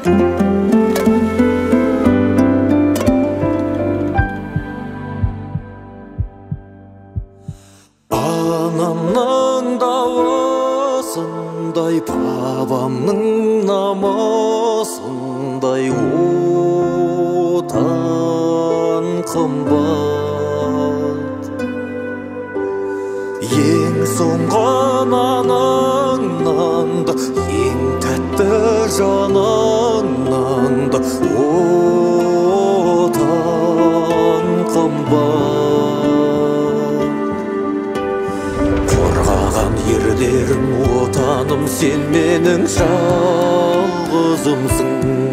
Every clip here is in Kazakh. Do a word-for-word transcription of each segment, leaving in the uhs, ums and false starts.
Анамның дауысындай, бабамның намысындай отан қымбат. Ең соңғы наныңнан да, ең тәтті жаныңнан да отан қымбат. Қорғаған ерлерім, отаным, сен менің жалғызымсың.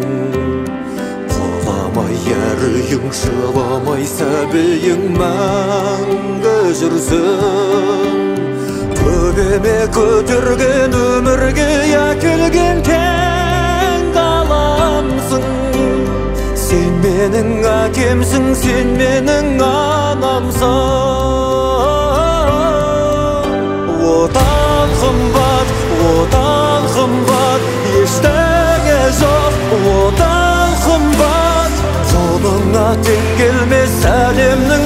Құламай әрүйің, жыламай сәбиің мәңгі жүрсін. Төбеме көтерген, өмірге әкелген кең ғаламсың. Сен менің әкемсің, сен менің анамсың. Отан қымбат, отан қымбат, ештеңе жоқ, отан қымбат. Қолыңа тең келмес әлемнің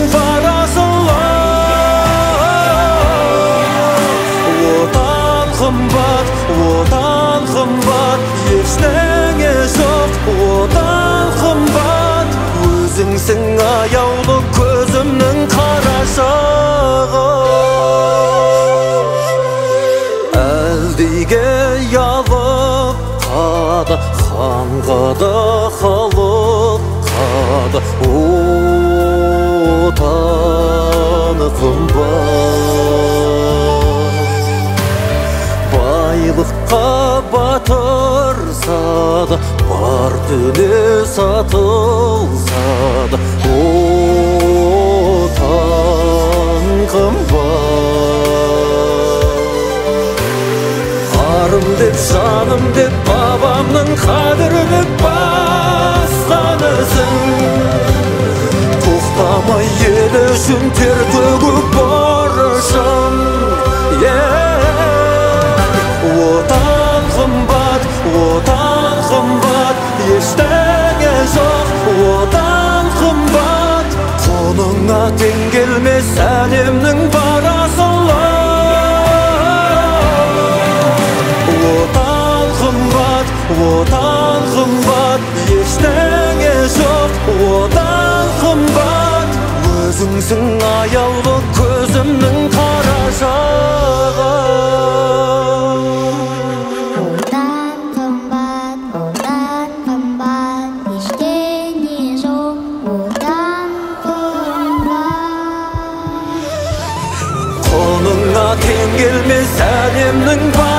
парасылар. Отан қымбат, отан қымбат, ештеңе жоқ, отан қымбат. Өзіңсің аяулы көзімнің қарашығы. Әлдиге ялып қады, ханға да халыққа да отаны қымбат. Байлыққа батырса да, бар дүние сатылса да отан қымбат. Арым деп, жаным деп, бабамның қадірлі басқанысың. Тоқтамай ел үшін тер төгіп борышым. Отан қымбат, отан қымбат, ештеңе жоқ, отан қымбат. Қолыңа тең келмес әлемнің парасылар. Отан қымбат, отан қымбат, ештеңе жоқ, отан қымбат. Өзіңсің аяулы көзімнің қарашығы. Отан қымбат, отан қымбат, ештеңе жоқ, отан қымбат. Қолыңа тең келмес әлемнің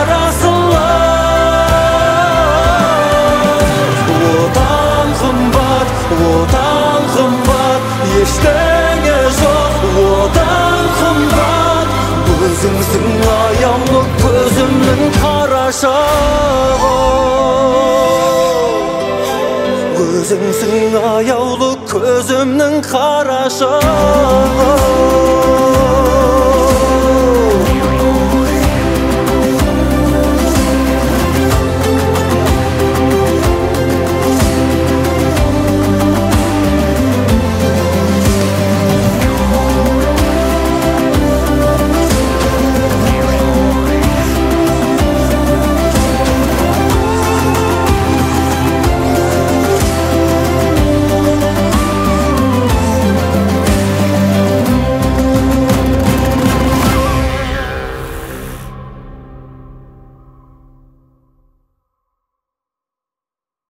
парасылар. Отан қымбат, отан қымбат, ештеңе жоқ, отан қымбат. Өзіңсің аяулы көзімнің қарашығы. Өзіңсің аяулы көзімнің қарашығы.